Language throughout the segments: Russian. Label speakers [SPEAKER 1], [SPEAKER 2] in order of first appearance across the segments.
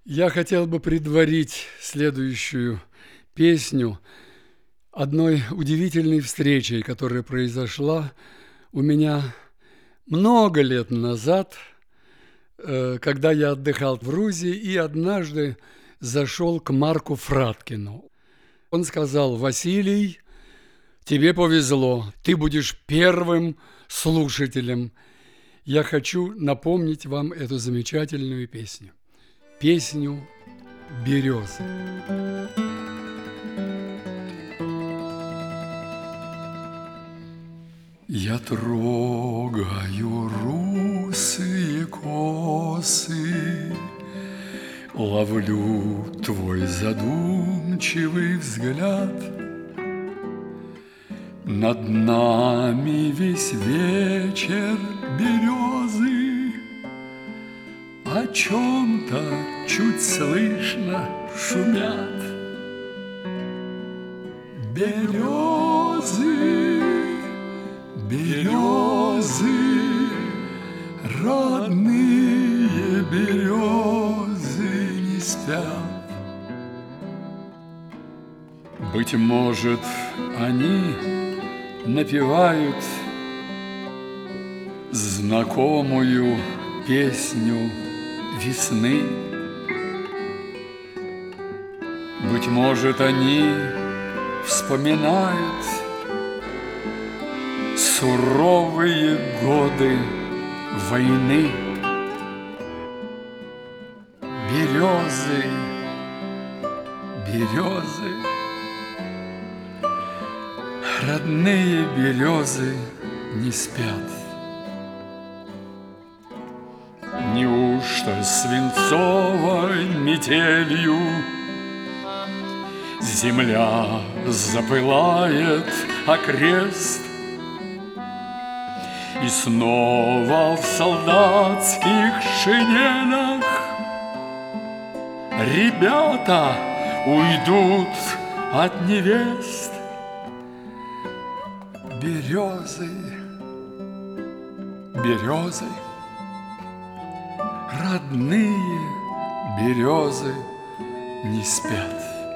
[SPEAKER 1] Я хотел бы предварить следующую песню одной удивительной встречей, которая произошла у меня много лет назад, когда я отдыхал в Грузии и однажды зашел к Марку Фраткину. Он сказал: «Василий, тебе повезло, ты будешь первым слушателем. Я хочу напомнить вам эту замечательную песню. Песню «Березы». Я трогаю русые косы, ловлю твой задумчивый взгляд. Над нами весь вечер березы о чем-то чуть слышно шумят. Березы, березы, родные березы не спят. Быть может, они напевают знакомую песню весны. Быть может, они вспоминают суровые годы войны. Березы, березы, родные березы не спят. Неужто свинцовой метелью земля запылает окрест, и снова в солдатских шинелях ребята уйдут от невест? Березы, березы, родные березы не спят.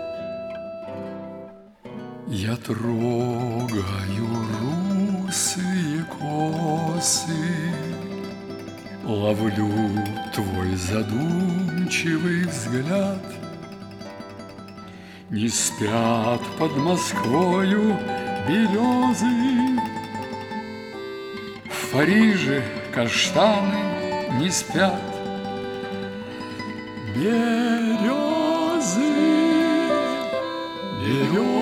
[SPEAKER 1] Я трогаю русые косы, ловлю твой задумчивый взгляд. Не спят под Москвою березы, в Париже каштаны не спят. Березы, березы,